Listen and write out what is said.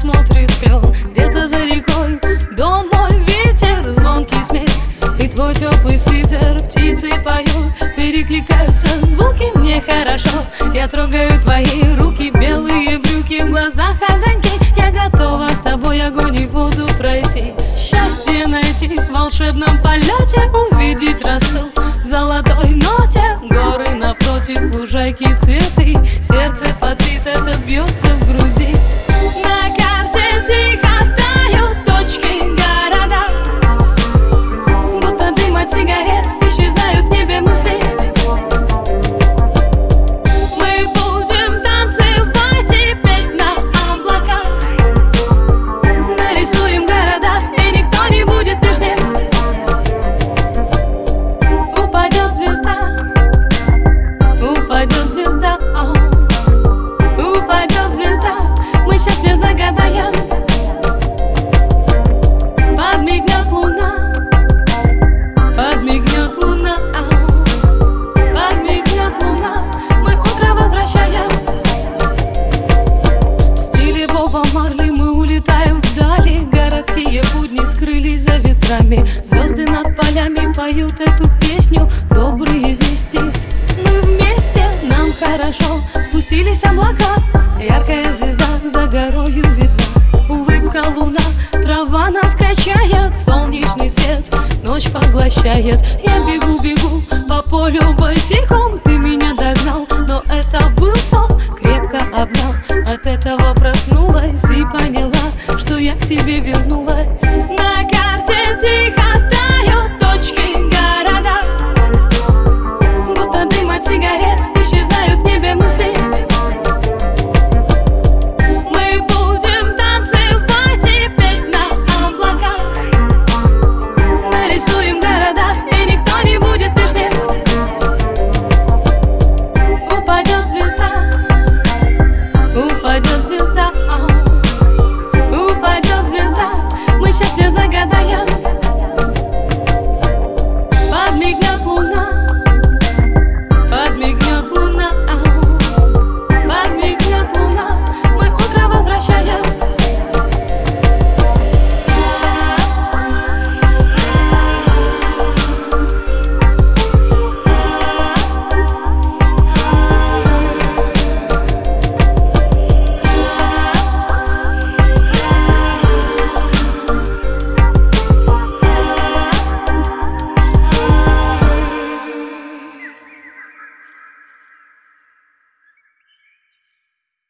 смотрит клен. Где-то за рекой дом мой, ветер, звонкий смех. И твой теплый свитер, птицы поют, перекликаются звуки, мне хорошо. Я трогаю твои руки, белые брюки, в глазах огоньки. Я готова с тобой огонь и воду пройти, счастье найти в волшебном полете, увидеть росу в золотой ноте. Горы напротив, лужайки, цветы, сердце подбито, это бьется в груди. На карте тихо тают точки города, будто дым от сигарет, исчезают в небе мысли. Мы будем танцевать и петь на облаках, нарисуем города, и никто не будет лишним. Упадет звезда, упадет звезда, упадет звезда, мы счастье загадаем. Подмигнет луна, подмигнет луна, подмигнет луна, мы утро возвращаем. В стиле Боба Марли мы улетаем вдали, городские будни скрылись за ветрами. Звезды над полями поют эту песню, добрые вести. Мы вместе, нам хорошо, спустились облака, яркая звезда за горою видна. Улыбка луна, трава нас качает, солнечный свет ночь поглощает. Я бегу, бегу по полю босиком,